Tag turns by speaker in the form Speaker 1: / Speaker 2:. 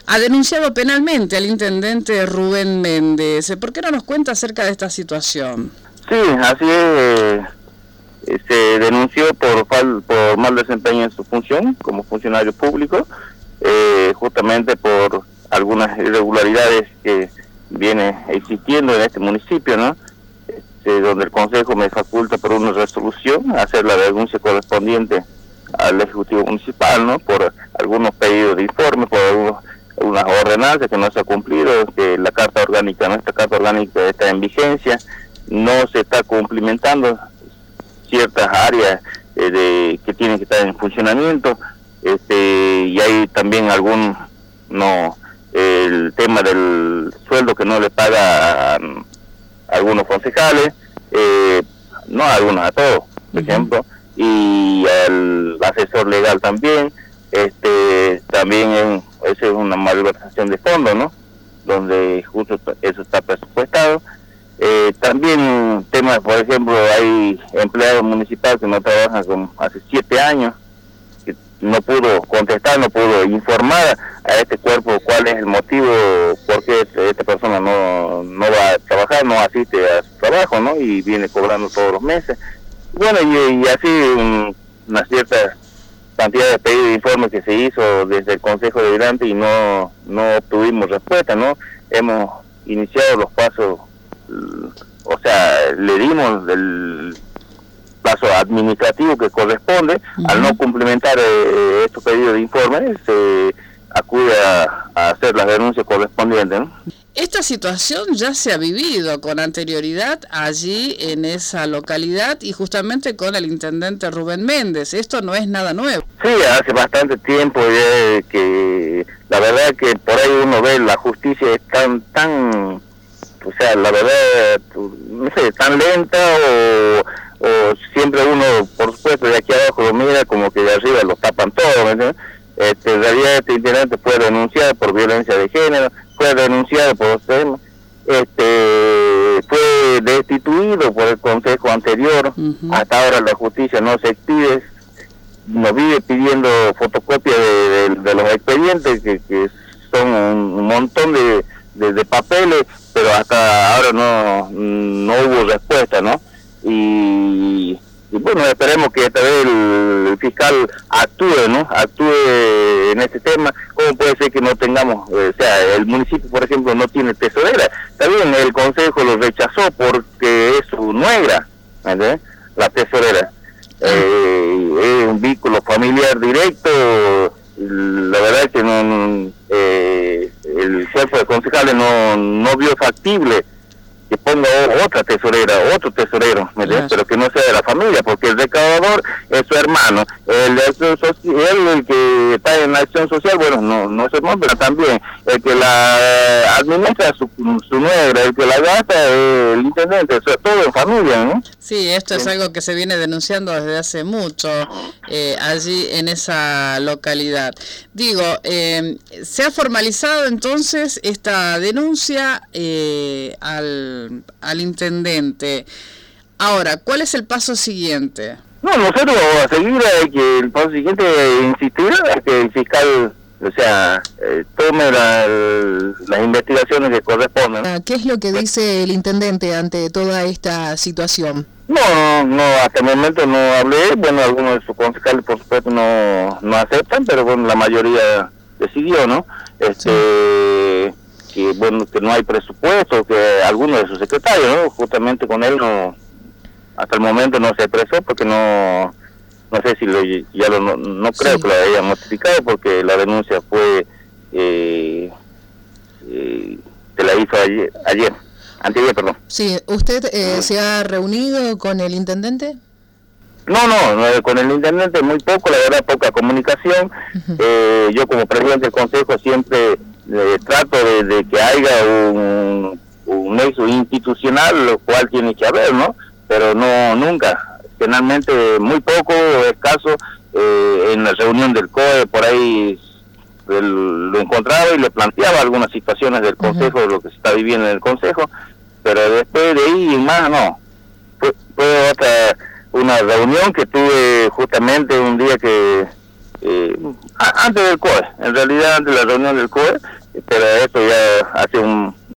Speaker 1: ha denunciado penalmente al intendente Rubén Méndez. ¿Por qué no nos cuenta acerca de esta situación?
Speaker 2: Sí, así es. Se denunció por mal desempeño en su función como funcionario público, justamente por algunas irregularidades que viene existiendo en este municipio, ¿no? Donde el Consejo me faculta por una resolución hacer la denuncia correspondiente al Ejecutivo Municipal, ¿no? Por algunos pedidos de informe, por unas ordenanzas que no se ha cumplido, que nuestra Carta Orgánica está en vigencia, no se está cumplimentando ciertas áreas que tienen que estar en funcionamiento, y hay también el tema del sueldo que no le paga a algunos concejales, no a algunos, a todos, por ejemplo, y al asesor legal también, también esa es una malversación de fondos, ¿no? Donde justo eso está presupuestado. También temas, por ejemplo, hay empleados municipales que no trabajan como hace 7 años, que no pudo contestar, no pudo informar a este cuerpo cuál es el motivo por qué esta persona no va a trabajar, no asiste a su trabajo, ¿no? Y viene cobrando todos los meses. Bueno, y así una cierta cantidad de pedidos de informes que se hizo desde el Consejo Deliberante y no obtuvimos respuesta, ¿no? Hemos iniciado los pasos, o sea, le dimos el paso administrativo que corresponde. Al no cumplimentar estos pedidos de informes, se acude a hacer las denuncias correspondientes, ¿no?
Speaker 1: Esta situación ya se ha vivido con anterioridad allí en esa localidad y justamente con el intendente Rubén Méndez. Esto no es nada nuevo.
Speaker 2: Sí, hace bastante tiempo que la verdad que por ahí uno ve la justicia es tan, o sea, la verdad, no sé, tan lenta o siempre uno, por supuesto, de aquí abajo lo mira como que de arriba lo tapan todo, ¿no? En realidad este intendente fue denunciado por violencia de género, fue denunciado por los temas, fue destituido por el consejo anterior, hasta ahora la justicia no se expide, nos vive pidiendo fotocopias de los expedientes, que son un montón de papeles, pero hasta ahora no hubo respuesta, ¿no? Y bueno, esperemos que esta vez el fiscal actúe, ¿no? Actúe en este tema. ¿Cómo puede ser que no tengamos, o sea, el municipio, por ejemplo, no tiene tesorera? También el consejo lo rechazó porque es su nuera, ¿entendés? La tesorera. Es un vínculo familiar directo. La verdad es que el cuerpo de concejales no vio factible que ponga otra tesorera, otro tesorero, pero que no sea de la familia, porque el recaudador es su hermano, el que está en la acción social, bueno, no es hermano, pero también el que la administra su nuera, el que la gasta el intendente, o sea, todo en familia, ¿no?
Speaker 1: Sí, esto es algo que se viene denunciando desde hace mucho allí en esa localidad. Digo, se ha formalizado entonces esta denuncia al intendente. Ahora, ¿cuál es el paso siguiente?
Speaker 2: No, nosotros vamos a seguir, que el paso siguiente insistir a que el fiscal, o sea, tome las investigaciones que corresponden.
Speaker 3: ¿Qué es lo que dice el intendente ante toda esta situación?
Speaker 2: No, hasta el momento no hablé. Bueno, algunos de sus concejales, por supuesto, no aceptan, pero bueno, la mayoría decidió, ¿no? Que bueno, que no hay presupuesto, que algunos de sus secretarios, ¿no? Justamente con él hasta el momento no se expresó porque no sé si no creo que lo haya notificado, porque la denuncia fue se la hizo anteayer, perdón.
Speaker 3: Sí, ¿usted se ha reunido con el intendente?
Speaker 2: No, con el intendente muy poco, la verdad, poca comunicación. Yo como presidente del consejo siempre trato de que haya un nexo institucional, lo cual tiene que haber, ¿no? Pero nunca, generalmente muy poco, escaso. En la reunión del COE por ahí lo encontraba y le planteaba algunas situaciones del consejo, lo que se está viviendo en el consejo, pero después de ahí más no. Fue una reunión que tuve justamente un día que antes del COE, en realidad antes de la reunión del COE, pero esto ya